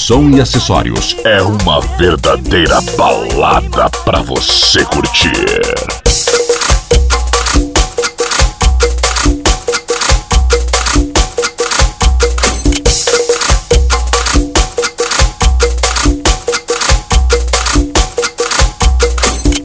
som e acessórios. É uma verdadeira balada pra você curtir.